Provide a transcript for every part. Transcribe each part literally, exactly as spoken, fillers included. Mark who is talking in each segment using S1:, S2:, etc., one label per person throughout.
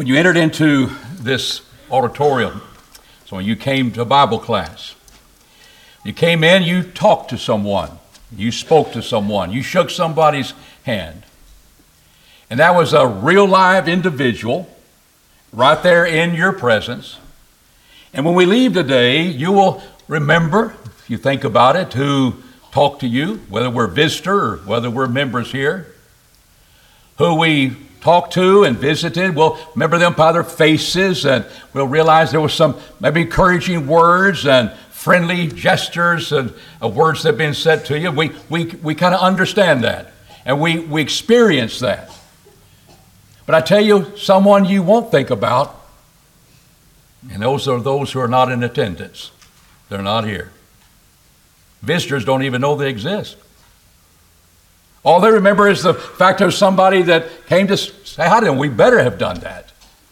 S1: When you entered into this auditorium, so when you came to Bible class, you came in, you talked to someone, you spoke to someone, you shook somebody's hand. And that was a real live individual right there in your presence. And when we leave today, you will remember, if you think about it, who talked to you, whether we're a visitor or whether we're members here, who we talked to and visited. We'll remember them by their faces, and we'll realize there was some maybe encouraging words and friendly gestures and uh, words that have been said to you. We we we kind of understand that, and we we experience that. But I tell you, someone you won't think about, and those are those who are not in attendance. They're not here. Visitors don't even know they exist. All they remember is the fact of somebody that came to say hi to them. We better have done that.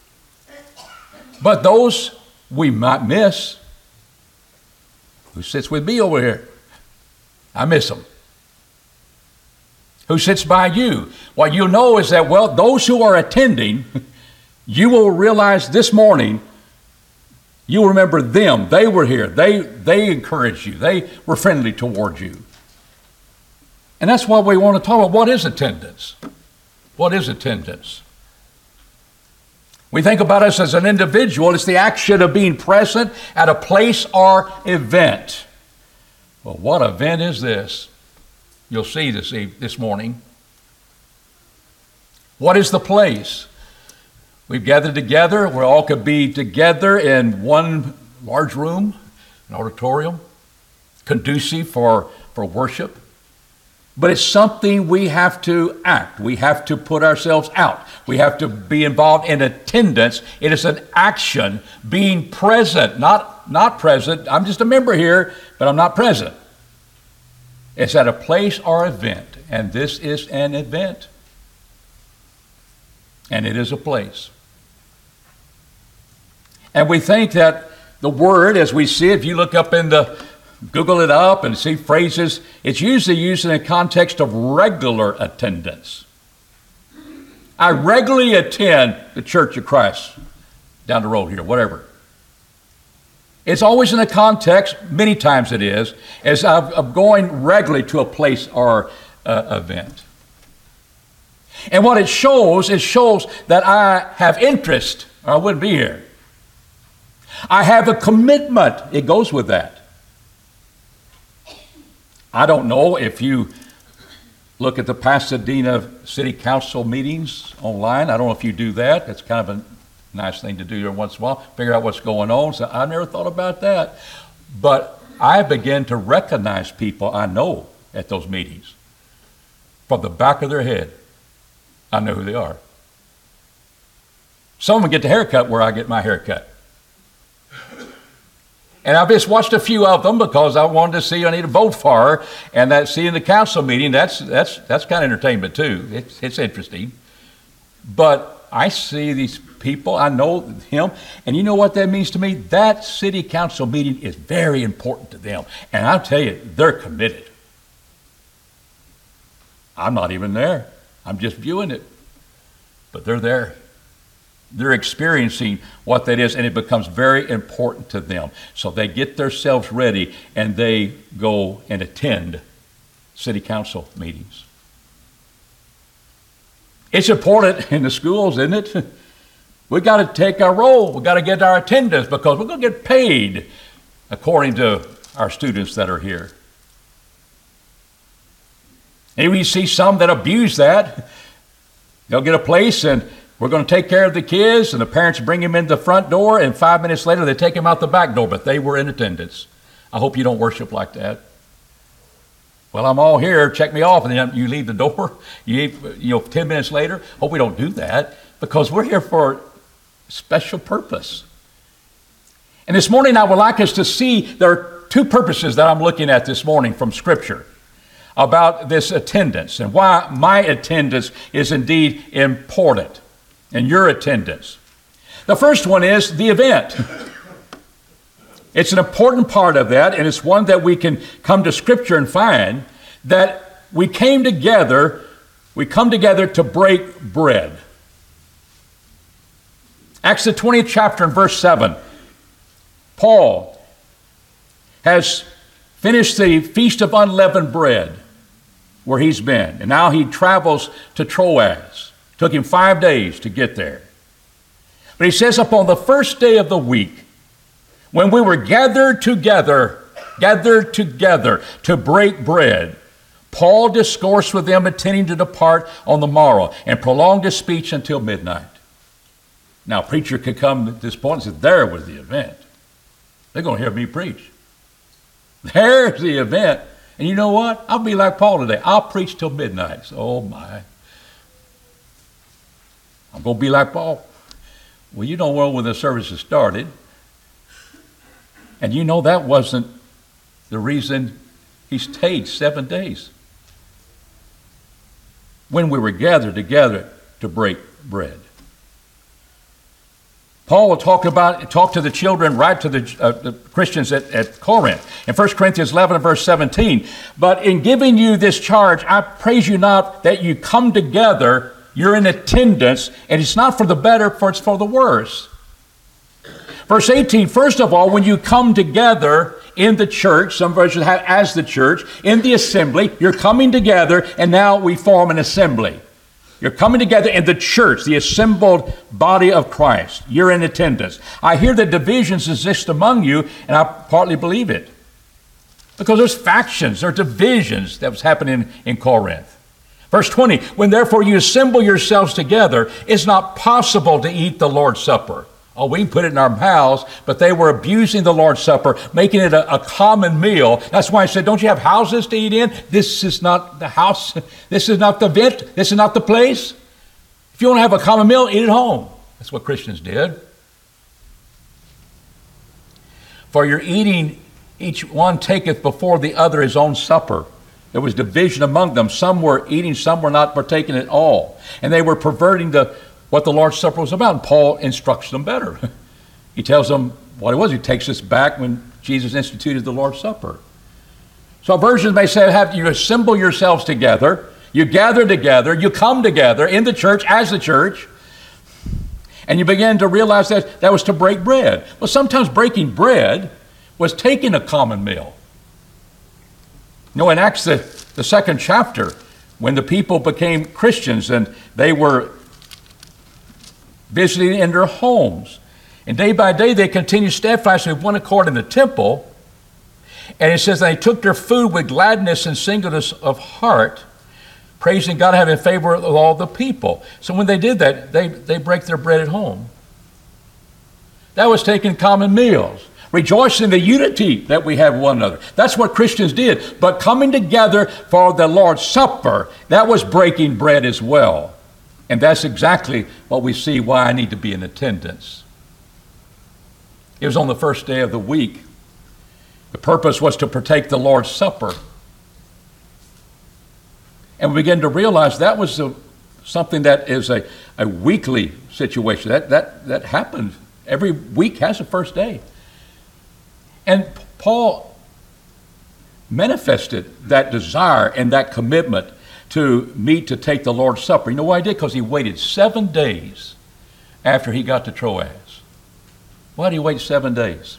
S1: But those we might miss, who sits with me over here, I miss them. Who sits by you? What you know is that, well, those who are attending, you will realize this morning, you will remember them. They were here. They, they encouraged you. They were friendly towards you. And that's why we want to talk about what is attendance. What is attendance? We think about us as an individual. It's the action of being present at a place or event. Well, what event is this? You'll see this, this morning. What is the place? We've gathered together. We all could be together in one large room, an auditorium, conducive for, for worship. But it's something we have to act. We have to put ourselves out. We have to be involved in attendance. It is an action, being present, not, not present. I'm just a member here, but I'm not present. It's at a place or event, and this is an event. And it is a place. And we think that the word, as we see it, if you look up in the Google it up and see phrases, it's usually used in the context of regular attendance. I regularly attend the Church of Christ down the road here, whatever. It's always in the context, many times it is, as of, of going regularly to a place or uh, event. And what it shows, it shows that I have interest, or I wouldn't be here. I have a commitment. It goes with that. I don't know if you look at the Pasadena City Council meetings online. I don't know if you do that. It's kind of a nice thing to do every once in a while, figure out what's going on. So I never thought about that. But I begin to recognize people I know at those meetings. From the back of their head, I know who they are. Some of them get the haircut where I get my haircut. And I've just watched a few of them because I wanted to see, I need to vote for her. And that seeing the council meeting, that's that's that's kind of entertainment too. It's, it's interesting. But I see these people, I know him, and you know what that means to me? That city council meeting is very important to them. And I'll tell you, they're committed. I'm not even there. I'm just viewing it. But they're there. They're experiencing what that is, and it becomes very important to them. So they get themselves ready, and they go and attend city council meetings. It's important in the schools, isn't it? We've got to take our role. We've got to get our attendance because we're going to get paid according to our students that are here. And we see some that abuse that. They'll get a place and we're going to take care of the kids, and the parents bring them in the front door, and five minutes later they take them out the back door, but they were in attendance. I hope you don't worship like that. Well, I'm all here, check me off, and then you leave the door. You, you know, ten minutes later. Hope we don't do that because we're here for a special purpose. And this morning I would like us to see there are two purposes that I'm looking at this morning from Scripture about this attendance and why my attendance is indeed important. And your attendance. The first one is the event. It's an important part of that, and it's one that we can come to Scripture and find that we came together, we come together to break bread. Acts the twentieth chapter and verse seven. Paul has finished the Feast of Unleavened Bread where he's been. And now he travels to Troas. Took him five days to get there. But he says, upon the first day of the week, when we were gathered together, gathered together to break bread, Paul discoursed with them, intending to depart on the morrow, and prolonged his speech until midnight. Now, a preacher could come at this point and say, there was the event. They're going to hear me preach. There's the event. And you know what? I'll be like Paul today. I'll preach till midnight. So, oh my. I'm going to be like Paul. Well, you don't know when the services started. And you know that wasn't the reason he stayed seven days. When we were gathered together to break bread. Paul will talk about, talk to the children, write to the, uh, the Christians at, at Corinth. In First Corinthians eleven and verse seventeen, but in giving you this charge, I praise you not that you come together, you're in attendance, and it's not for the better, for it's for the worse. Verse eighteen, first of all, when you come together in the church, some versions have as the church, in the assembly, you're coming together, and now we form an assembly. You're coming together in the church, the assembled body of Christ. You're in attendance. I hear that divisions exist among you, and I partly believe it. Because there's factions, there's divisions that was happening in Corinth. Verse twenty, when therefore you assemble yourselves together, it's not possible to eat the Lord's Supper. Oh, we can put it in our mouths, but they were abusing the Lord's Supper, making it a, a common meal. That's why I said, don't you have houses to eat in? This is not the house. This is not the event. This is not the place. If you want to have a common meal, eat at home. That's what Christians did. For your eating, each one taketh before the other his own supper. There was division among them. Some were eating, some were not partaking at all. And they were perverting the what the Lord's Supper was about. And Paul instructs them better. He tells them what it was. He takes us back when Jesus instituted the Lord's Supper. So versions may say, have you assemble yourselves together, you gather together, you come together in the church as the church, and you begin to realize that that was to break bread. Well, sometimes breaking bread was taking a common meal. You know, in Acts, the, the second chapter, when the people became Christians and they were visiting in their homes. And day by day they continued steadfastly with one accord in the temple. And it says they took their food with gladness and singleness of heart, praising God, having favor of all the people. So when they did that, they, they break their bread at home. That was taking common meals. Rejoicing in the unity that we have with one another. That's what Christians did. But coming together for the Lord's Supper, that was breaking bread as well. And that's exactly what we see why I need to be in attendance. It was on the first day of the week. The purpose was to partake the Lord's Supper. And we begin to realize that was a, something that is a, a weekly situation. That, that, that happened. Every week has a first day. And Paul manifested that desire and that commitment to meet to take the Lord's Supper. You know why he did? Because he waited seven days after he got to Troas. Why did he wait seven days?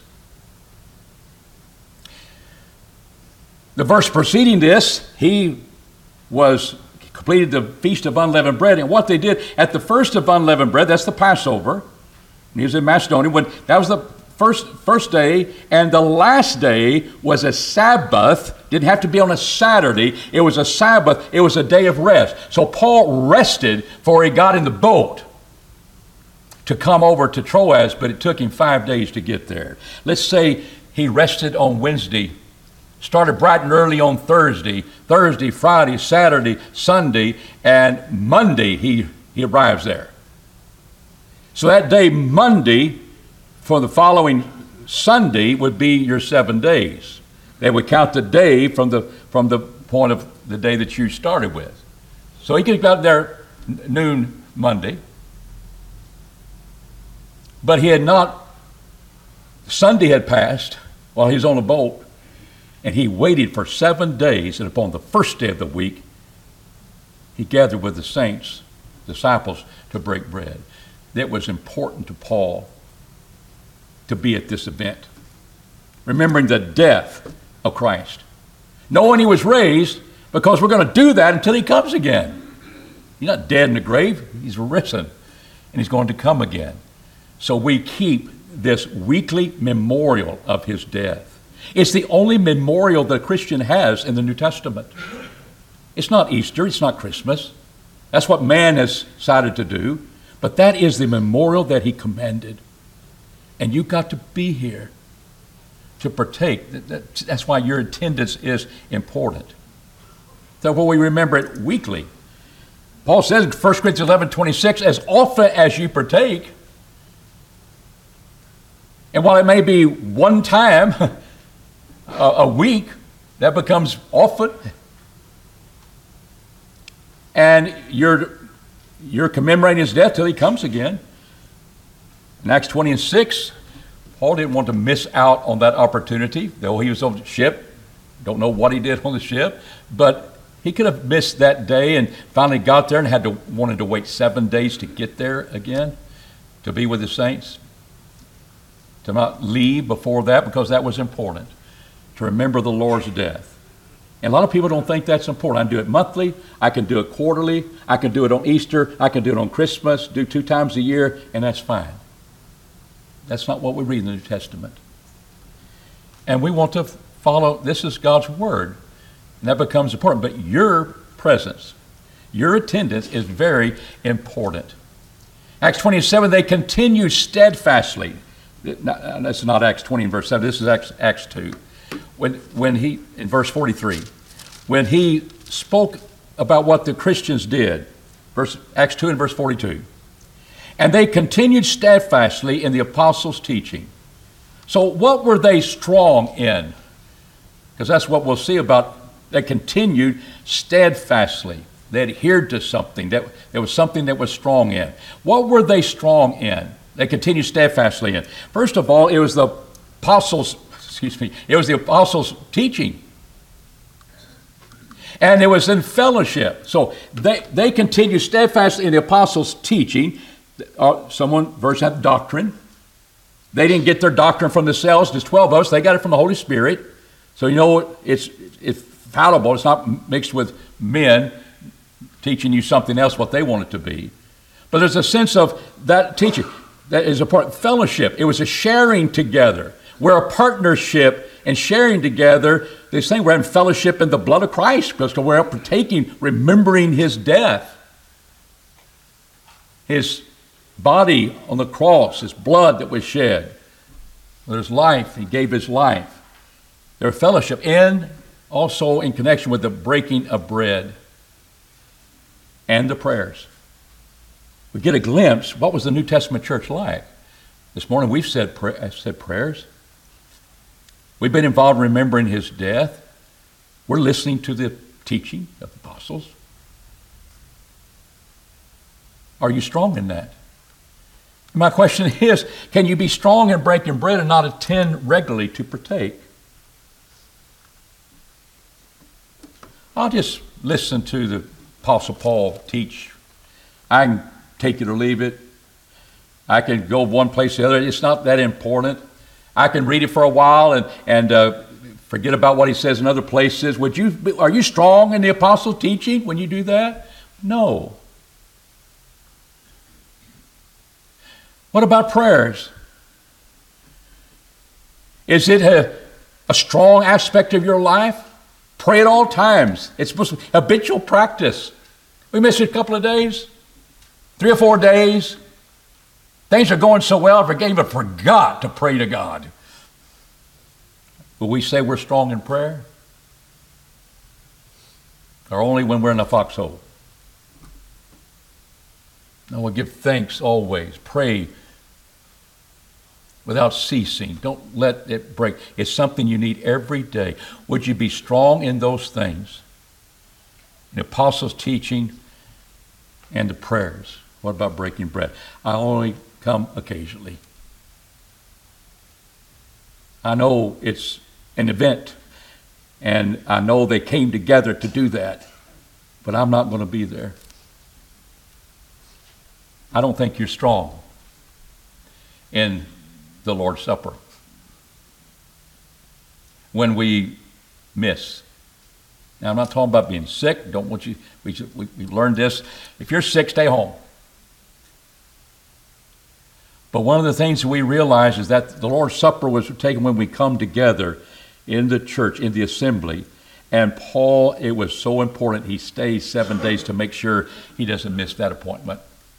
S1: The verse preceding this, he was completed the Feast of Unleavened Bread. And what they did at the first of Unleavened Bread, that's the Passover. And he was in Macedonia. When that was the First, first day, and the last day was a Sabbath. Didn't have to be on a Saturday. It was a Sabbath. It was a day of rest. So Paul rested before he got in the boat to come over to Troas, but it took him five days to get there. Let's say he rested on Wednesday, started bright and early on Thursday, Thursday, Friday, Saturday, Sunday, and Monday he, he arrives there. So that day, Monday, for the following Sunday would be your seven days. They would count the day from the from the point of the day that you started with. So he could have got there noon Monday, but he had not, Sunday had passed while he was on a boat, and he waited for seven days, and upon the first day of the week, he gathered with the saints, disciples, to break bread. that was important to Paul to be at this event. Remembering the death of Christ. Knowing he was raised, because we're going to do that until he comes again. He's not dead in the grave. He's risen, and he's going to come again. So we keep this weekly memorial of his death. It's the only memorial that a Christian has in the New Testament. It's not Easter. It's not Christmas. That's what man has decided to do. But that is the memorial that he commanded. And you've got to be here to partake. That's why your attendance is important. Therefore, we remember it weekly. Paul says in First Corinthians eleven twenty-six, as often as you partake, and while it may be one time a, a week, that becomes often, and you're, you're commemorating his death till he comes again. In Acts twenty and six, Paul didn't want to miss out on that opportunity, though he was on the ship. Don't know what he did on the ship, but he could have missed that day and finally got there and had to wanted to wait seven days to get there again, to be with the saints, to not leave before that, because that was important, to remember the Lord's death. And a lot of people don't think that's important. I can do it monthly, I can do it quarterly, I can do it on Easter, I can do it on Christmas, do two times a year, and that's fine. That's not what we read in the New Testament. And we want to follow, this is God's word, and that becomes important. But your presence, your attendance is very important. Acts twenty-seven, they continue steadfastly. That's not Acts twenty and verse seven, this is Acts, Acts two. When, when he, in verse forty-three, when he spoke about what the Christians did, verse, Acts two and verse forty-two, and they continued steadfastly in the apostles' teaching. So what were they strong in? Because that's what we'll see about, they continued steadfastly. They adhered to something. That, there was something that was strong in. What were they strong in? They continued steadfastly in. First of all, it was the apostles, excuse me, it was the apostles' teaching. And it was in fellowship. So they, they continued steadfastly in the apostles' teaching. Uh, someone verse that doctrine. They didn't get their doctrine from themselves. There's twelve of us. They got it from the Holy Spirit. So you know it's it's fallible. It's not mixed with men teaching you something else what they want it to be. But there's a sense of that teaching that is a part fellowship. It was a sharing together. We're a partnership and sharing together. This thing we're having fellowship in the blood of Christ because we're partaking, remembering his death, his body on the cross, his blood that was shed. There's life. He gave his life. There's fellowship, and also in connection with the breaking of bread and the prayers. We get a glimpse. What was the New Testament church like? This morning we've said, pray, said prayers. We've been involved in remembering his death. We're listening to the teaching of the apostles. Are you strong in that? My question is, can you be strong in breaking bread and not attend regularly to partake? I'll just listen to the Apostle Paul teach. I can take it or leave it. I can go one place or the other. It's not that important. I can read it for a while and, and uh, forget about what he says in other places. Would you? Are you strong in the Apostles' teaching when you do that? No. What about prayers? Is it a, a strong aspect of your life? Pray at all times. It's supposed to be habitual practice. We miss it a couple of days, three or four days. Things are going so well, I even forgot to pray to God. Will we say we're strong in prayer? Or only when we're in a foxhole? No, we'll give thanks always. Pray without ceasing. Don't let it break. It's something you need every day. Would you be strong in those things? The apostles' teaching and the prayers. What about breaking bread? I only come occasionally. I know it's an event, and I know they came together to do that, but I'm not going to be there. I don't think you're strong in the Lord's Supper. When we miss. Now, I'm not talking about being sick. Don't want you, we, we, we learned this. If you're sick, stay home. But one of the things we realize is that the Lord's Supper was taken when we come together in the church, in the assembly. And Paul, it was so important, he stays seven days to make sure he doesn't miss that appointment.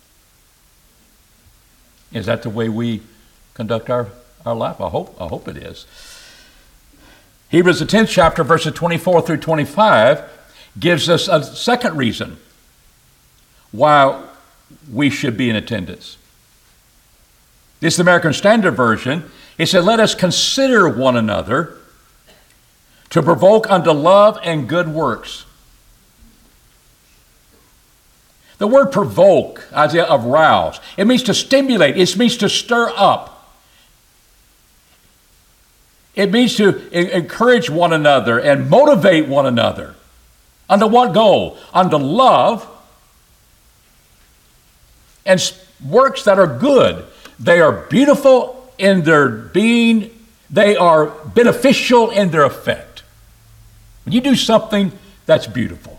S1: Is that the way we conduct our, our life? I hope, I hope it is. Hebrews, the tenth chapter, verses twenty-four through twenty-five, gives us a second reason why we should be in attendance. This is the American Standard Version. It said, let us consider one another to provoke unto love and good works. The word provoke, Isaiah, of rouse, it means to stimulate. It means to stir up. It means to encourage one another and motivate one another. Unto what goal? Unto love and works that are good. They are beautiful in their being. They are beneficial in their effect. When you do something that's beautiful,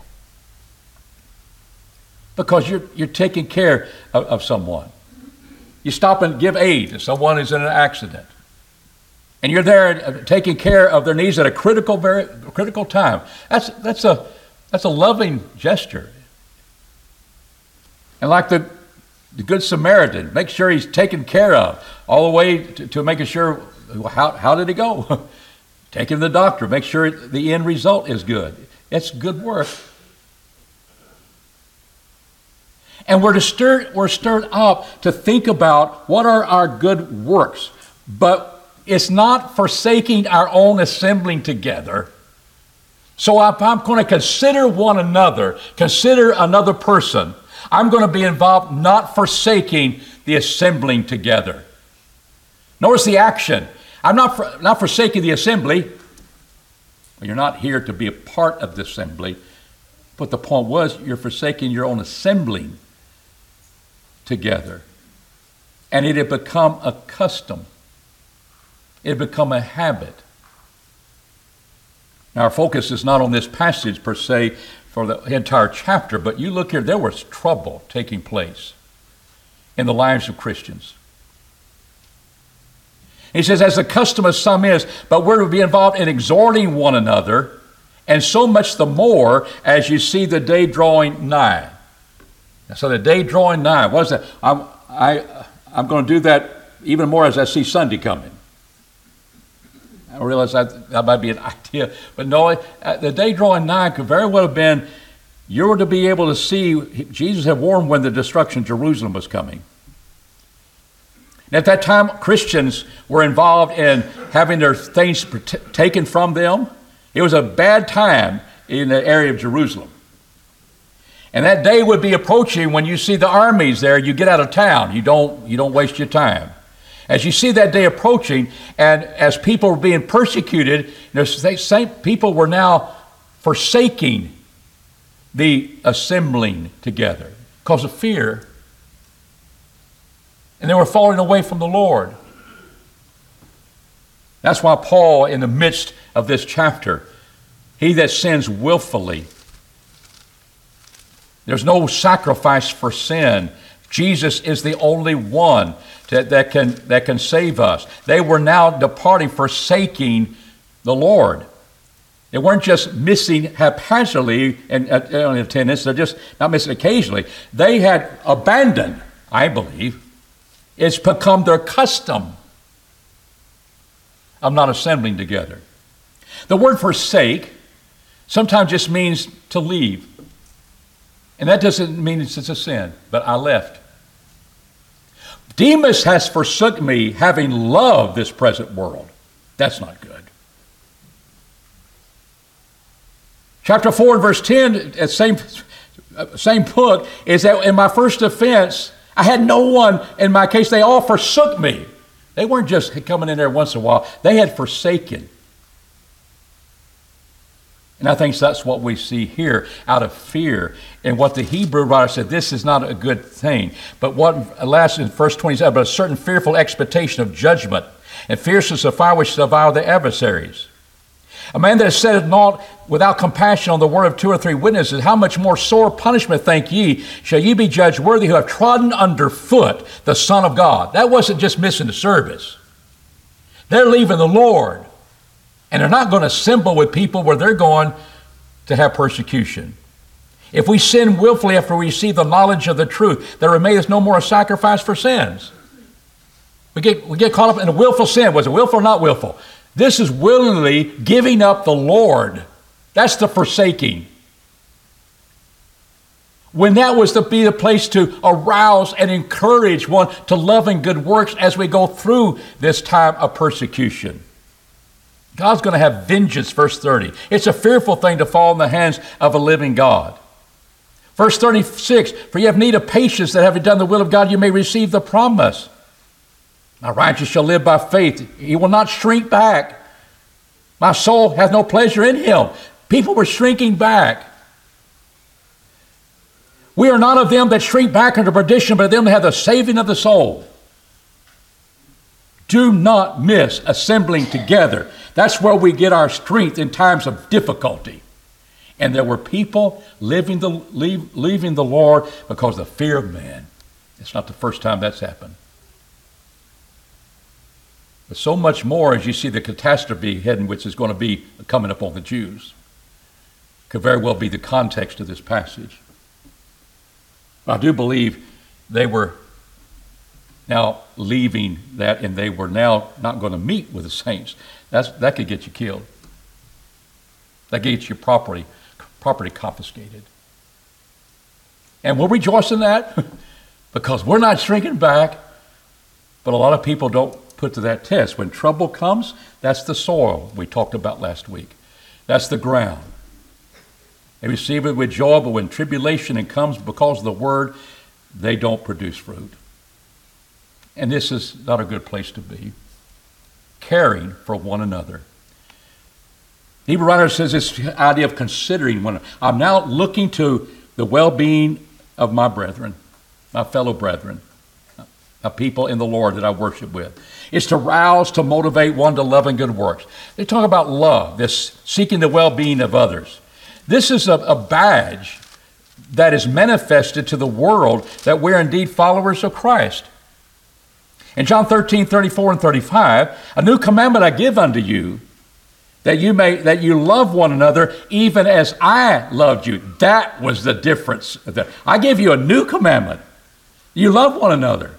S1: because you're, you're taking care of, of someone. You stop and give aid to someone who's in an accident. And you're there taking care of their needs at a critical, very critical time. That's, that's, a, that's a loving gesture. And like the, the Good Samaritan, make sure he's taken care of all the way to, to making sure, how, how did he go? Take him to the doctor, make sure the end result is good. It's good work. And we're, to stir, we're stirred up to think about what are our good works. But it's not forsaking our own assembling together. So if I'm going to consider one another, consider another person, I'm going to be involved not forsaking the assembling together. Notice the action. I'm not, for, not forsaking the assembly. Well, you're not here to be a part of the assembly. But the point was, you're forsaking your own assembling together. And it had become a custom. It had become a habit. Now, our focus is not on this passage per se for the entire chapter, but you look here, there was trouble taking place in the lives of Christians. He says, as the custom of some is, but we're to be involved in exhorting one another, and so much the more as you see the day drawing nigh. So the day drawing nigh, what is that? I'm, I, I'm going to do that even more as I see Sunday coming. I realize that, that might be an idea, but no, the day drawing nigh could very well have been, you were to be able to see, Jesus had warned when the destruction of Jerusalem was coming. And at that time, Christians were involved in having their things taken from them. It was a bad time in the area of Jerusalem. And that day would be approaching when you see the armies there, you get out of town. You don't, you don't waste your time. As you see that day approaching, and as people were being persecuted, the same people were now forsaking the assembling together because of fear. And they were falling away from the Lord. That's why Paul, in the midst of this chapter, he that sins willfully, there's no sacrifice for sin. Jesus is the only one to, that can that can save us. They were now departing, forsaking the Lord. They weren't just missing haphazardly in, in attendance. They're just not missing occasionally. They had abandoned, I believe. It's become their custom of not assembling together. The word forsake sometimes just means to leave. And that doesn't mean it's a sin, but I left. Demas has forsook me, having loved this present world. That's not good. Chapter four and verse ten, same, same book, is that in my first offense, I had no one, in my case, they all forsook me. They weren't just coming in there once in a while. They had forsaken. And I think that's what we see here, out of fear. And what the Hebrew writer said, this is not a good thing. But what last in verse twenty-seven, but a certain fearful expectation of judgment, and fierceness of fire which devour the adversaries. A man that has said naught without compassion on the word of two or three witnesses, how much more sore punishment, think ye, shall ye be judged worthy who have trodden under foot the Son of God? That wasn't just missing the service. They're leaving the Lord. And they're not going to assemble with people where they're going to have persecution. If we sin willfully after we receive the knowledge of the truth, there remaineth no more a sacrifice for sins. We get, we get caught up in a willful sin. Was it willful or not willful? This is willingly giving up the Lord. That's the forsaking. When that was to be the place to arouse and encourage one to love and good works as we go through this time of persecution. God's going to have vengeance, verse thirty. It's a fearful thing to fall in the hands of a living God. Verse thirty-six, for you have need of patience, that having done the will of God, you may receive the promise. My righteous shall live by faith. He will not shrink back. My soul hath no pleasure in him. People were shrinking back. We are not of them that shrink back into perdition, but of them that have the saving of the soul. Do not miss assembling together. That's where we get our strength in times of difficulty. And there were people living the, leave, leaving the Lord because of the fear of man. It's not the first time that's happened. But so much more as you see the catastrophe heading, which is going to be coming upon the Jews. Could very well be the context of this passage. I do believe they were now leaving that, and they were now not going to meet with the saints. That's, that could get you killed. That gets your property, property confiscated. And we'll rejoice in that because we're not shrinking back. But a lot of people don't put to that test. When trouble comes, that's the soil we talked about last week. That's the ground. They receive it with joy, but when tribulation comes because of the word, they don't produce fruit. And this is not a good place to be. Caring for one another. The Hebrew writer says this idea of considering one another. I'm now looking to the well-being of my brethren, my fellow brethren, a people in the Lord that I worship with. It's to rouse, to motivate one to love and good works. They talk about love, this seeking the well-being of others. This is a, a badge that is manifested to the world that we're indeed followers of Christ. In John thirteen, thirty-four and thirty-five, a new commandment I give unto you, that you may that you love one another even as I loved you. That was the difference. I gave you a new commandment. You love one another.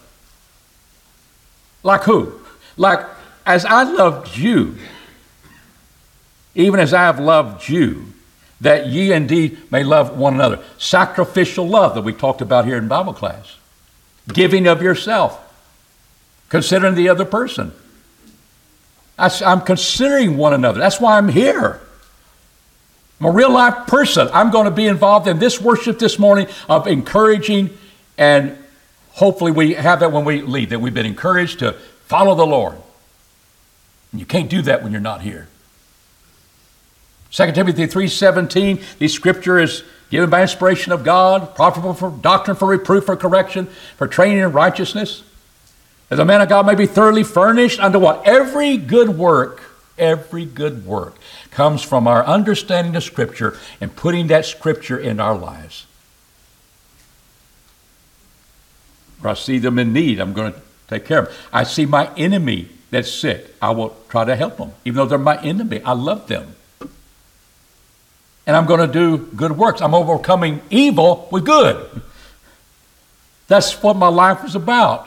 S1: Like who? Like as I loved you, even as I have loved you, that ye indeed may love one another. Sacrificial love that we talked about here in Bible class. Giving of yourself. Considering the other person. I'm considering one another. That's why I'm here. I'm a real life person. I'm going to be involved in this worship this morning of encouraging, and hopefully we have that when we leave, that we've been encouraged to follow the Lord. And you can't do that when you're not here. Second Timothy three seventeen, the scripture is given by inspiration of God, profitable for doctrine, for reproof, for correction, for training in righteousness, that the man of God may be thoroughly furnished unto what? Every good work, every good work comes from our understanding of Scripture and putting that Scripture in our lives. Where I see them in need, I'm going to take care of them. I see my enemy that's sick, I will try to help them. Even though they're my enemy, I love them. And I'm going to do good works. I'm overcoming evil with good. That's what my life is about.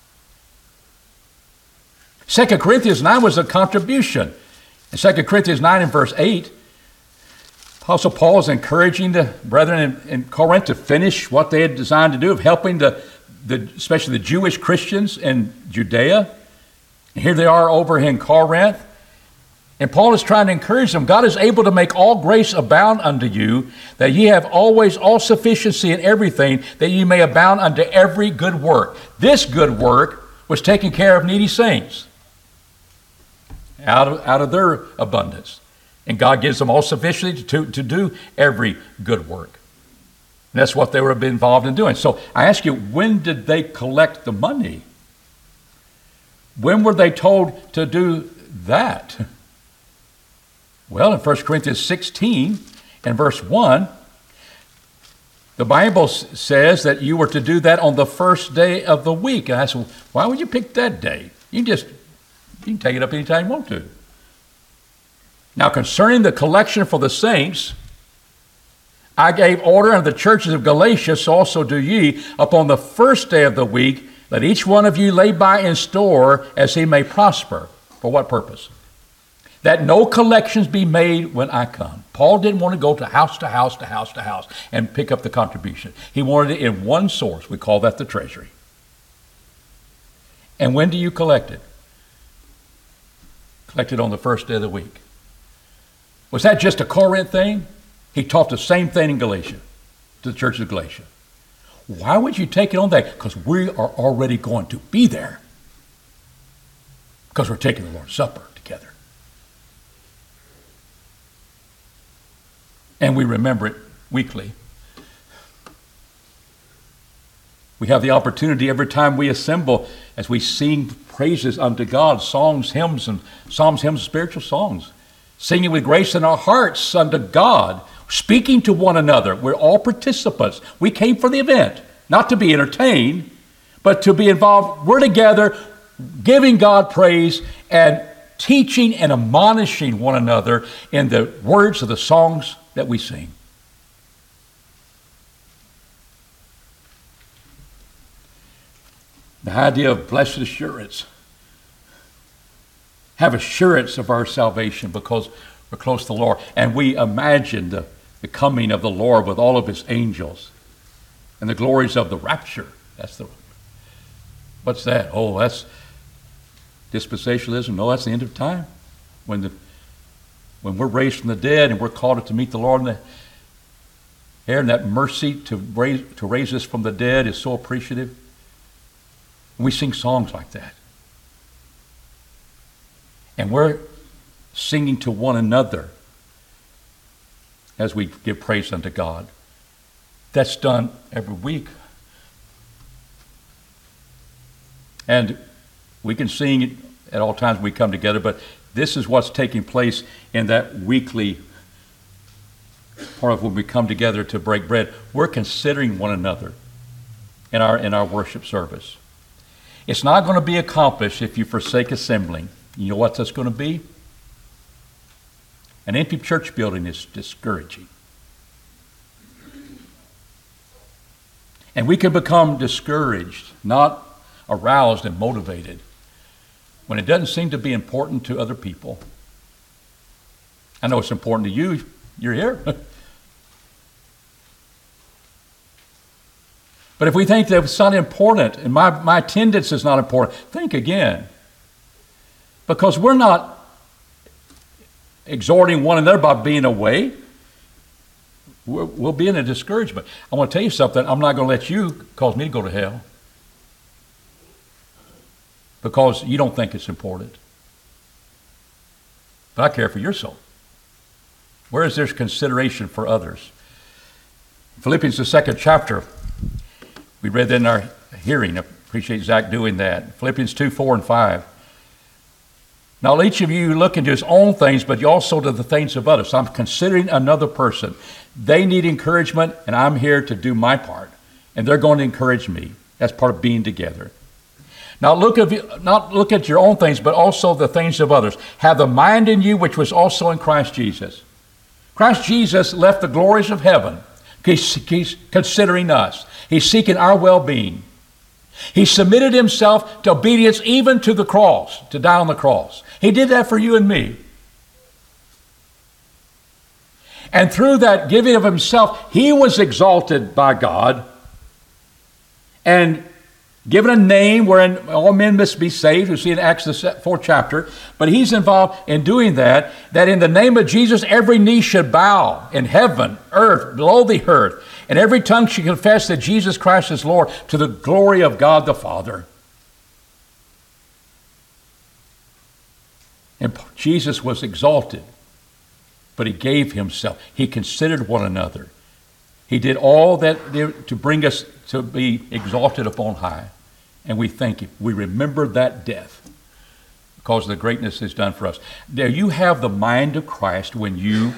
S1: Second Corinthians nine was a contribution. In Second Corinthians nine and verse eight, Apostle Paul is encouraging the brethren in, in Corinth to finish what they had designed to do of helping the, the especially the Jewish Christians in Judea. And here they are over in Corinth. And Paul is trying to encourage them. God is able to make all grace abound unto you, that ye have always all sufficiency in everything, that ye may abound unto every good work. This good work was taking care of needy saints out of, out of their abundance. And God gives them all sufficiently to, to do every good work. And that's what they were involved in doing. So I ask you, when did they collect the money? When were they told to do that? Well, in First Corinthians sixteen and verse one, the Bible says that you were to do that on the first day of the week. And I said, well, why would you pick that day? You can just, you can take it up anytime you want to. Now, concerning the collection for the saints, I gave order unto the churches of Galatia, so also do ye, upon the first day of the week, let each one of you lay by in store as he may prosper. For what purpose? That no collections be made when I come. Paul didn't want to go to house to house to house to house and pick up the contribution. He wanted it in one source. We call that the treasury. And when do you collect it? Collect it on the first day of the week. Was that just a Corinth thing? He taught the same thing in Galatia, to the church of Galatia. Why would you take it on that? Because we are already going to be there. Because we're taking the Lord's Supper together. And we remember it weekly. We have the opportunity every time we assemble as we sing praises unto God, songs, hymns, and psalms, hymns, spiritual songs. Singing with grace in our hearts unto God, speaking to one another. We're all participants. We came for the event, not to be entertained, but to be involved. We're together giving God praise and teaching and admonishing one another in the words of the songs that we sing. The idea of blessed assurance. Have assurance of our salvation because we're close to the Lord. And we imagine the, the coming of the Lord with all of his angels and the glories of the rapture. That's the, what's that? Oh, that's dispensationalism. No, that's the end of time. When the when we're raised from the dead and we're called to meet the Lord in the air, and that mercy to raise to raise us from the dead is so appreciative. And we sing songs like that. And we're singing to one another as we give praise unto God. That's done every week. And we can sing at all times we come together, but this is what's taking place in that weekly part of when we come together to break bread. We're considering one another in our, in our worship service. It's not going to be accomplished if you forsake assembling. You know what that's going to be? An empty church building is discouraging. And we can become discouraged, not aroused and motivated, when it doesn't seem to be important to other people. I know it's important to you. You're here. But if we think that it's not important and my, my attendance is not important, think again. Because we're not exhorting one another by being away. We're, we'll be in a discouragement. I want to tell you something. I'm not going to let you cause me to go to hell because you don't think it's important. But I care for your soul. Where is there consideration for others? Philippians, the second chapter, we read that in our hearing. I appreciate Zach doing that. Philippians two, four, and five. Now, each of you look into his own things, but you also to the things of others. So I'm considering another person. They need encouragement, and I'm here to do my part. And they're going to encourage me. That's part of being together. Now, look at, not look at your own things, but also the things of others. Have the mind in you, which was also in Christ Jesus. Christ Jesus left the glories of heaven. He's, he's considering us. He's seeking our well-being. He submitted himself to obedience even to the cross, to die on the cross. He did that for you and me. And through that giving of himself, he was exalted by God and given a name wherein all men must be saved. We see in Acts the fourth chapter. But he's involved in doing that, that in the name of Jesus, every knee should bow in heaven, earth, below the earth. And every tongue should confess that Jesus Christ is Lord to the glory of God the Father. And Jesus was exalted but he gave himself. He considered one another. He did all that to bring us to be exalted upon high. And we thank him. We remember that death because of the greatness he's done for us. Now, you have the mind of Christ when you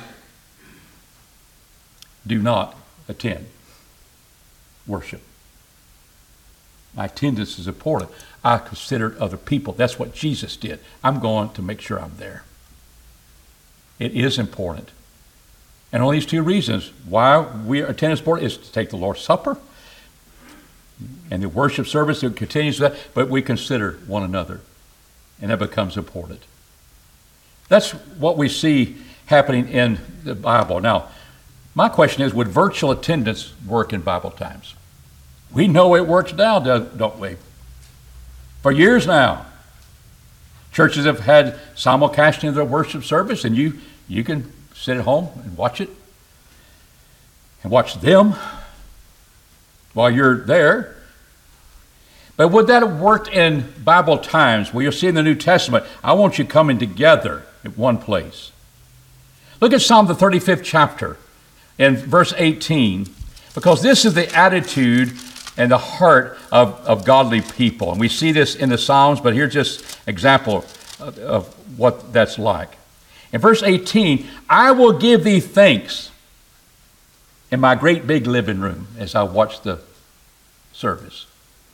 S1: do not attend worship. My attendance is important. I consider other people. That's what Jesus did. I'm going to make sure I'm there. It is important. And on these two reasons, why we are attendance important is to take the Lord's Supper and the worship service that continues that, but we consider one another, and that becomes important. That's what we see happening in the Bible. Now, my question is, would virtual attendance work in Bible times? We know it works now, don't we? For years now, churches have had simulcasting of their worship service, and you, you can sit at home and watch it, and watch them while you're there. But would that have worked in Bible times where you'll see in the New Testament, I want you coming together at one place? Look at Psalm the thirty-fifth chapter in verse eighteen, because this is the attitude and the heart of, of godly people. And we see this in the Psalms, but here's just an example of, of what that's like. In verse eighteen, I will give thee thanks in my great big living room as I watch the service.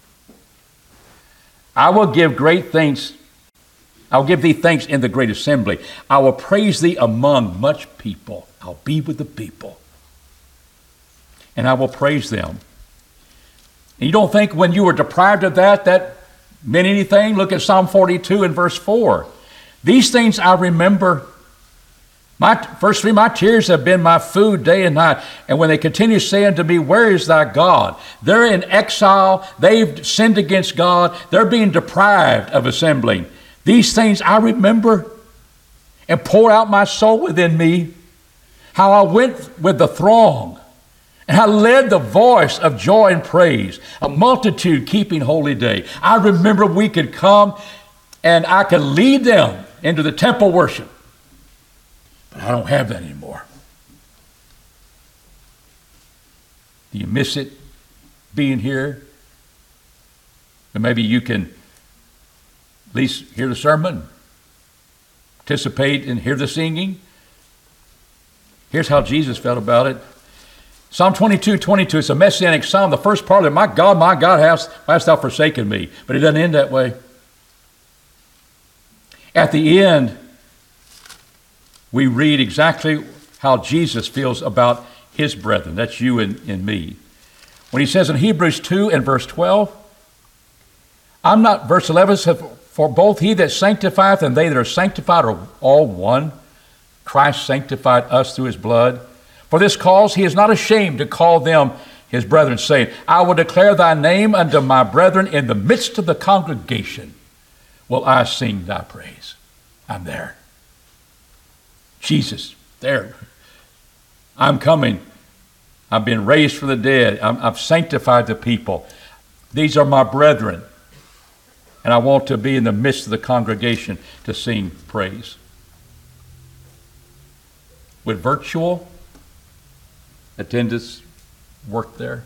S1: I will give great thanks. I'll give thee thanks in the great assembly. I will praise thee among much people. I'll be with the people, and I will praise them. And you don't think when you were deprived of that, that meant anything? Look at Psalm forty-two and verse four. These things I remember. My, verse three, my tears have been my food day and night. And when they continue saying to me, where is thy God? They're in exile. They've sinned against God. They're being deprived of assembling. These things I remember and pour out my soul within me. How I went with the throng and I led the voice of joy and praise, a multitude keeping holy day. I remember we could come and I could lead them into the temple worship. But I don't have that anymore. Do you miss it being here? Or maybe you can at least hear the sermon, participate and hear the singing. Here's how Jesus felt about it. Psalm twenty-two, twenty-two, it's a messianic psalm. The first part of it, my God, my God, hast, why hast thou forsaken me? But it doesn't end that way. At the end, we read exactly how Jesus feels about his brethren. That's you and, and me. When he says in Hebrews two and verse twelve, I'm not, verse eleven says, for both he that sanctifieth and they that are sanctified are all one. Christ sanctified us through his blood. For this cause he is not ashamed to call them his brethren, saying, I will declare thy name unto my brethren in the midst of the congregation. Will I sing thy praise? I'm there. Jesus, there. I'm coming. I've been raised from the dead. I'm, I've sanctified the people. These are my brethren. And I want to be in the midst of the congregation to sing praise. Would virtual attendance work there?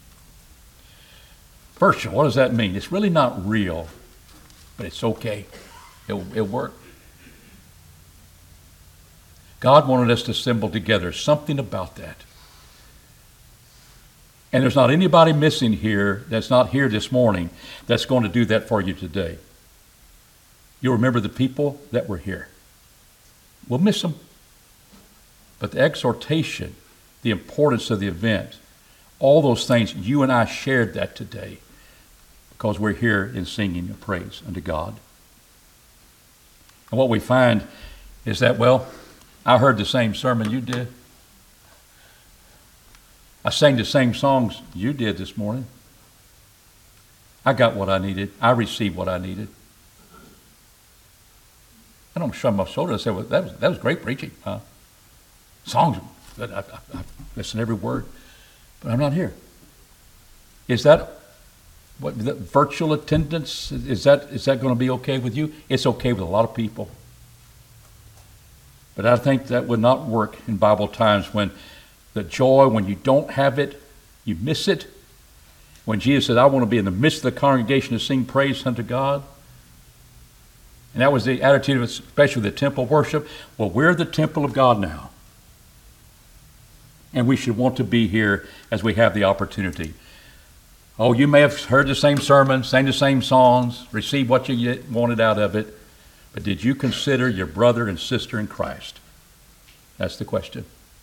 S1: Virtual, what does that mean? It's really not real, but it's okay. It'll, it'll work. God wanted us to assemble together. Something about that. And there's not anybody missing here that's not here this morning that's going to do that for you today. You'll remember the people that were here. We'll miss them. But the exhortation, the importance of the event, all those things, you and I shared that today because we're here in singing and praise unto God. And what we find is that, well, I heard the same sermon you did. I sang the same songs you did this morning. I got what I needed. I received what I needed. I don't shrug my shoulder and say, well, that was, that was great preaching. Huh? Songs, I, I, I listen to every word, but I'm not here. Is that what the virtual attendance, is that is that going to be okay with you? It's okay with a lot of people. But I think that would not work in Bible times when the joy, when you don't have it, you miss it. When Jesus said, I want to be in the midst of the congregation to sing praise unto God. And that was the attitude of especially the temple worship. Well, we're the temple of God now. And we should want to be here as we have the opportunity. Oh, you may have heard the same sermon, sang the same songs, received what you wanted out of it. But did you consider your brother and sister in Christ? That's the question.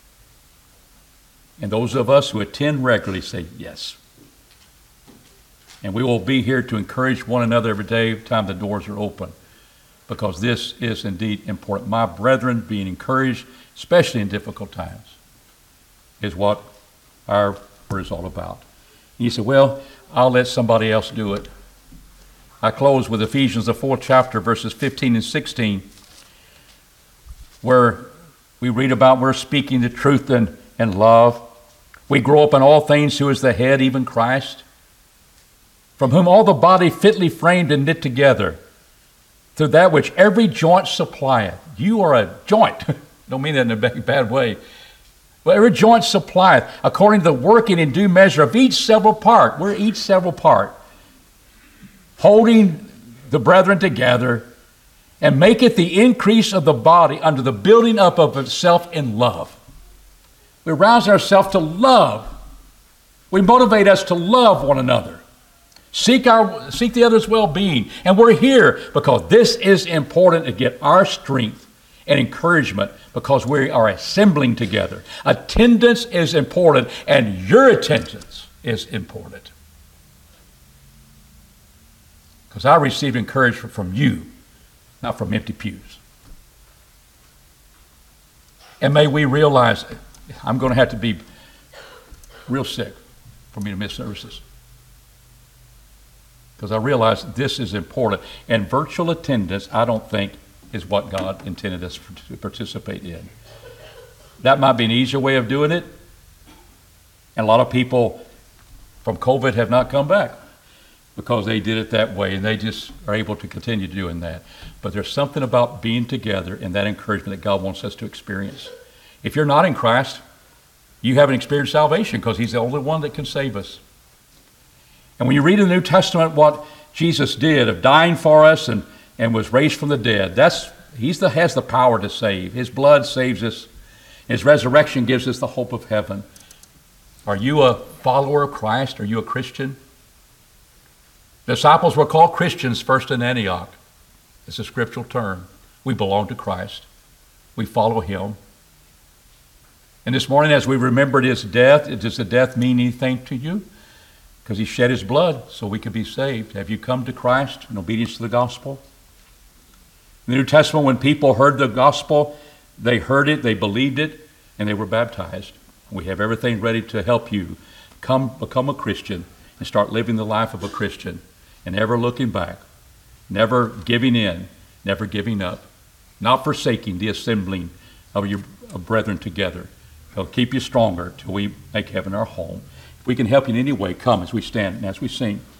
S1: And those of us who attend regularly say yes. And we will be here to encourage one another every day, every time the doors are open. Because this is indeed important. My brethren being encouraged, especially in difficult times, is what our word is all about. And you say, well, I'll let somebody else do it. I close with Ephesians, the fourth chapter, verses fifteen and sixteen, where we read about we're speaking the truth in, in love. We grow up in all things who is the head, even Christ, from whom all the body fitly framed and knit together, through that which every joint supplieth. You are a joint. Don't mean that in a bad way. Well, every joint supplieth, according to the working in due measure of each several part. We're each several part. Holding the brethren together, and maketh the increase of the body unto the building up of itself in love. We rouse ourselves to love. We motivate us to love one another. Seek our seek the other's well-being. And we're here because this is important to get our strength and encouragement because we are assembling together. Attendance is important, and your attendance is important. Because I receive encouragement from you, not from empty pews. And may we realize I'm going to have to be real sick for me to miss services. Because I realize this is important. And virtual attendance, I don't think, is what God intended us to participate in. That might be an easier way of doing it. And a lot of people from COVID have not come back because they did it that way, and they just are able to continue doing that. But there's something about being together and that encouragement that God wants us to experience. If you're not in Christ, you haven't experienced salvation because He's the only one that can save us. And when you read in the New Testament what Jesus did of dying for us and, and was raised from the dead, that's He's the has the power to save. His blood saves us. His resurrection gives us the hope of heaven. Are you a follower of Christ? Are you a Christian? The disciples were called Christians first in Antioch. It's a scriptural term. We belong to Christ. We follow Him. And this morning, as we remembered His death, does the death mean anything to you? Because He shed His blood so we could be saved. Have you come to Christ in obedience to the gospel? In the New Testament, when people heard the gospel, they heard it, they believed it, and they were baptized. We have everything ready to help you come become a Christian and start living the life of a Christian and never looking back, never giving in, never giving up, not forsaking the assembling of your of brethren together. It'll keep you stronger till we make heaven our home. If we can help you in any way, come as we stand and as we sing.